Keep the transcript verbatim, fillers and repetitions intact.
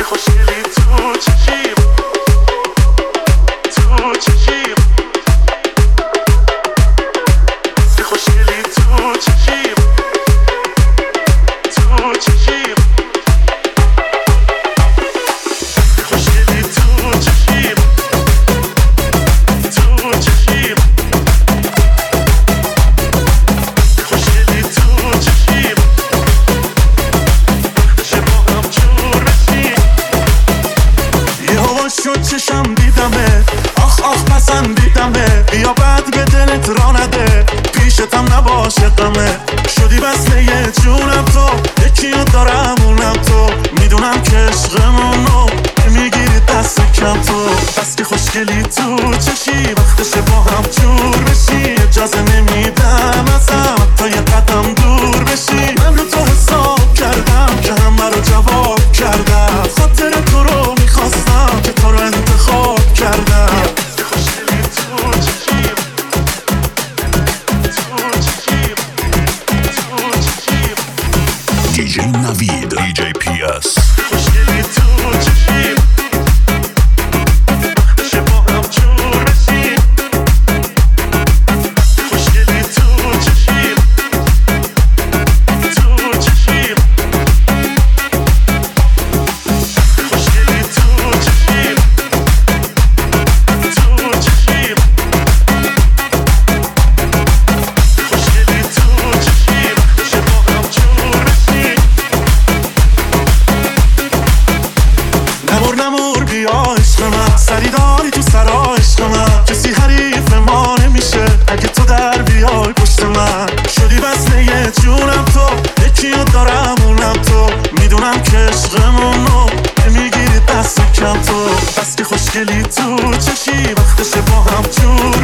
خوشگلی تو چشیم تو چشیم خوشگلی تو چشیم تو چشیم خوشگلی تو چشیم تو چشیم خوشگلی تو چشیم بشه با هم جور بشیم یه هوا شد چشم دیدمه آخ آخ پسندیدمه بیا بعد به دلت را نده پیشتم نباشه غمه شدی وصله یه جونم تو یکی رو دارم اونم تو میدونم که عشقمونو میگیری دست کم تو بس که خوشگلی تو چشی وقتشه با هم جور بشی اجازه نمیدم ازم تا یه قدم دور بشی من رو تو حساب کردم که همه رو جواب کردم خاطر تو رو میخواستم که تو رو انتخاب کردم خوشگلی تو چشیم دی جی نوید دی جی پی اس خوشگلی تو چشیم بشه با هم جور بشیم خوشگلی تو چشیم تو چشیم خوشگلی تو چشیم تو چشیم خوشگلی تو چشیم بشه با هم جور بشیم نمور نمور بیا عشق من سری داری تو سرا عشق من کسی حریف ما نمیشه اگه تو در بیای پشت من شدی وصله یه جونم تو یکی رو دارم اونم تو میدونم که عشقمونو نمیگیری دست کم تو بس که خوشگلی تو چشی وقتشه با هم جور